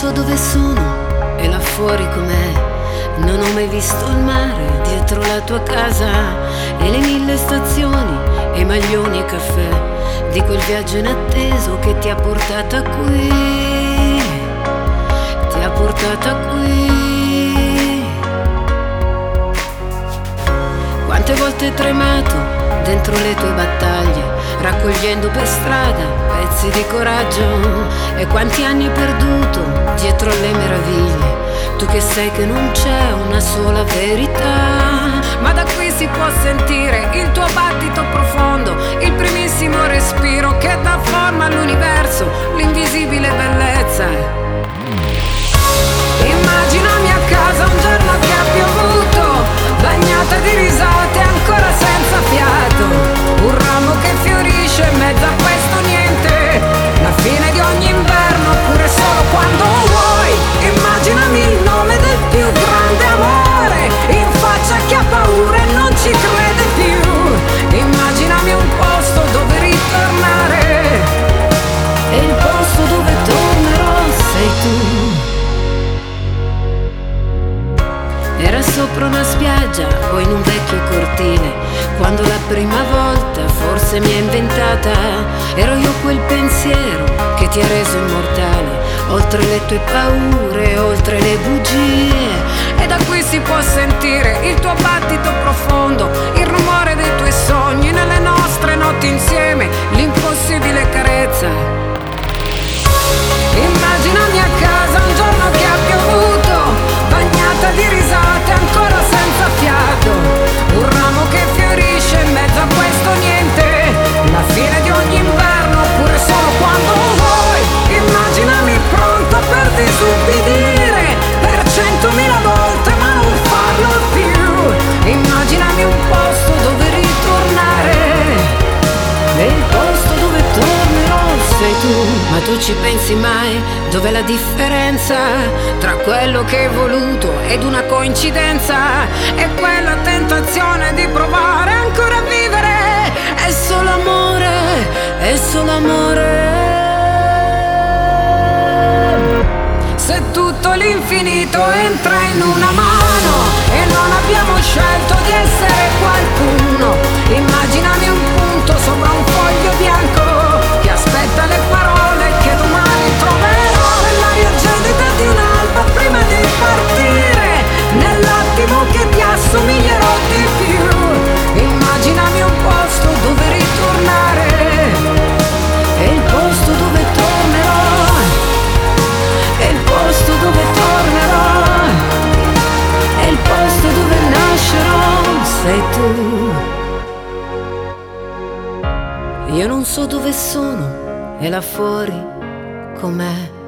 so dove sono e là fuori com'è. Non ho mai visto il mare dietro la tua casa e le 1000 stazioni e i maglioni e caffè di quel viaggio inatteso che ti ha portata qui, ti ha portata qui. Quante volte hai tremato dentro le tue battaglie, raccogliendo per strada pezzi di coraggio, e quanti anni hai perduto dietro alle meraviglie, tu che sai che non c'è una sola verità. Ma da qui si può sentire il tuo battito profondo, il primissimo respiro che dà forma all'universo, l'invisibile bellezza. Immaginami a casa un giorno che ha piovuto, bagnata di risate ancora senza fiato, un ramo che fiorisce in mezzo a questo niente, la fine di ogni inverno oppure solo quando vuoi. Immaginami il nome del più grande amore in faccia a chi ha paura e non ci crede più. Immaginami un posto dove ritornare e il posto dove tornerò sei tu. Era sopra una spiaggia o in un vecchio cortile, quando la prima volta forse mi hai inventata. Ero io quel pensiero che ti ha reso immortale, oltre le tue paure, oltre le bugie. E da qui si può sentire il tuo battito profondo, il rumore dei tuoi sogni nelle nostre notti insieme, l'impossibile carezza. Immaginami a casa un giorno che ha piovuto, bagnata di risate ancora senza fiato, un ramo che fiorisce in mezzo a questo niente, la fine di ogni inverno oppure solo quando vuoi. Immaginami pronta per disubbidire per 100.000 volte ma non farlo più. Immaginami un posto dove ritornare e il posto dove tornerò sei tu. Ma tu ci pensi mai dov'è la differenza tra quello che hai voluto ed una coincidenza e quella tentazione di provare ancora a vivere? È solo amore, è solo amore. Se tutto l'infinito entra in una mano e non abbiamo scelto di essere qualcuno, immaginami un punto sopra un foglio bianco che aspetta le parole che domani troverò nell'aria gelida di un'alba prima di partire, nell'attimo che ti assomiglierò di più. Immaginami un posto dove ritornare e il posto dove tornerò, e il posto dove tornerò, e il posto dove nascerò sei tu. Io non so dove sono e là fuori com'è.